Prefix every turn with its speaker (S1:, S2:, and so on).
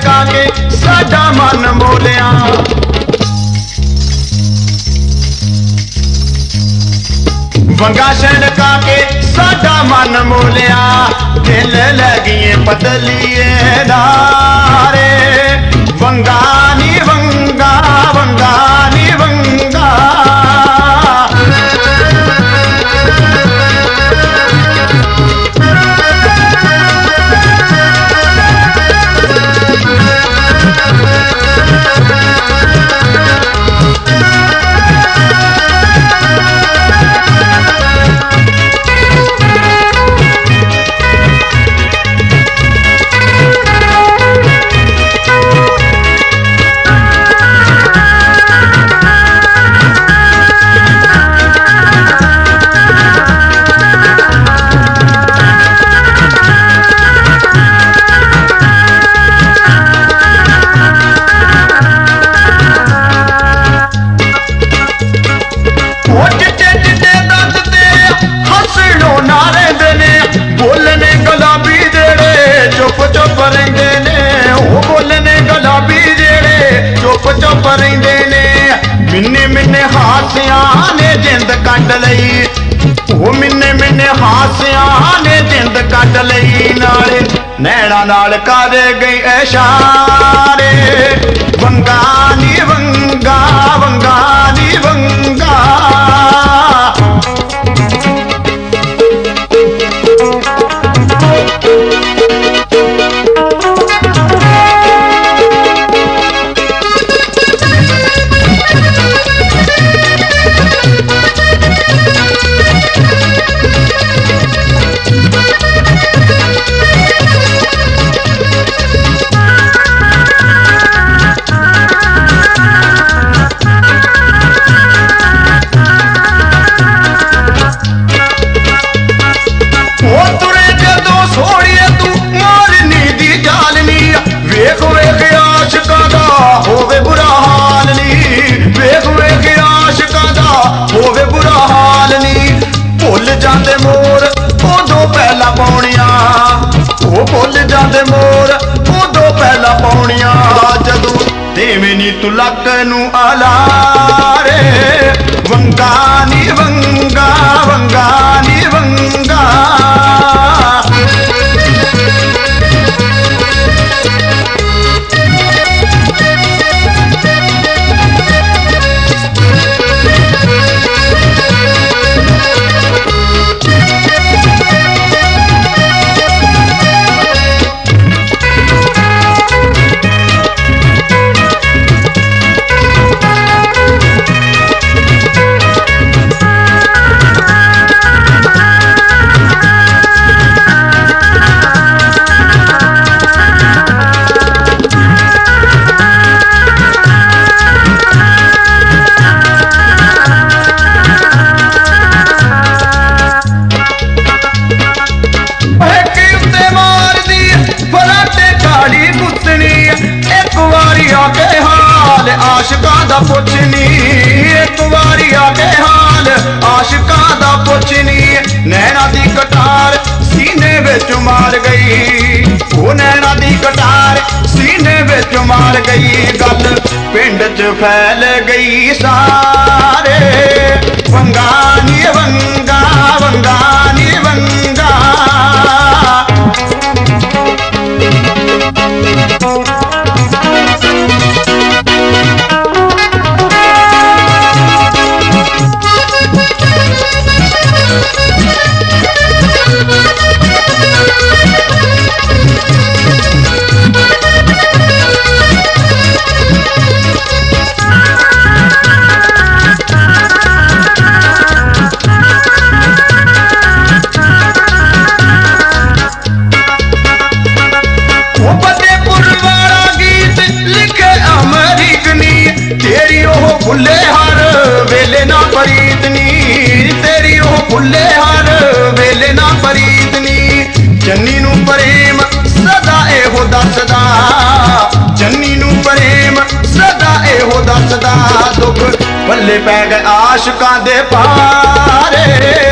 S1: छड़का के साडा मन मोलिया। वंगा छड़का के साडा मन मोलिया, दिल लगिए बदलिए दारे। वंगा नी वंगा, वंगा नी वंगा। चुप रहिंदे ने ओ बोलने गुलाबी जेड़े चुप रहिंदे ने। मिन्ने मिन्ने हासियां ने जिंद कट लई, ओ मिन्ने मिन्ने हासियां ने जिंद कट लई। नाले नैना नाल कर गई इशारे। वंगा नी वंगा, वंगा नी वंगा। होवे बुरा हाल नी, वेख वेख आशिकां दा होवे बुरा हाल नी। भुल जांदे मोर उदों पहला पौनियां, ओ भुल जांदे मोर उदों पहला पौनियां। जदों देवें नी तू लक नूं अलारे। वंगा नी वंगा, वंगा नी वंगा। आशिकां दा पुछनी एक वारी आके हाल, आशिकां दा पुछनी। नैना दी कटार सीने विच मार गई, ओ नैना दी कटार सीने विच मार गई। गल पिंड च फैल गई सारे। वंगा नी वंगा, वंगा नी वंगा। भुले हर वेले ना फरीदनी, तेरी ओ भुले हर वेले ना फरीदनी। जन्नी नू प्रेम सदा एहो दसदा, जन्नी नू प्रेम सदा एहो दसदा। दुख पल्ले पै गए आशिकां दे पारे।